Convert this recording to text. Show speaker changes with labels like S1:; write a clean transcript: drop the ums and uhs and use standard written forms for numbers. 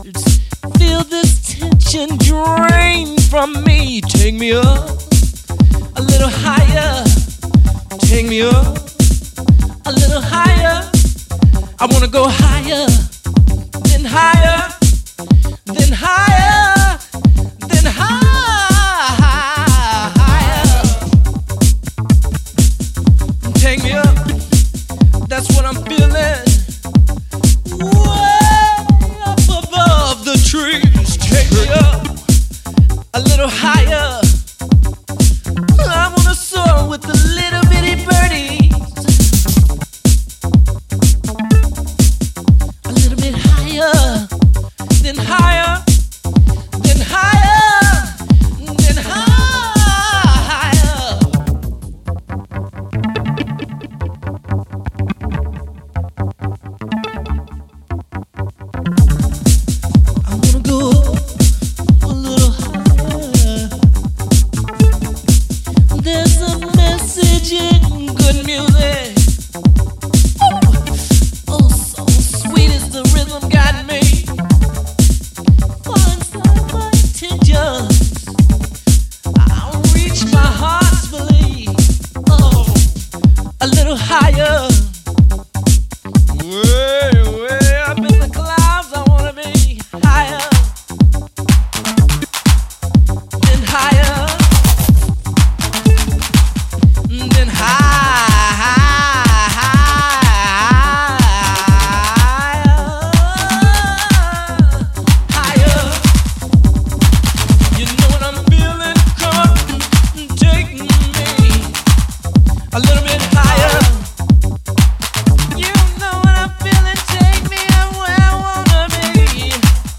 S1: Feel this tension drain from me. Take me up a little higher. Take me up a little higher. I wanna go higher, then higher, then higher.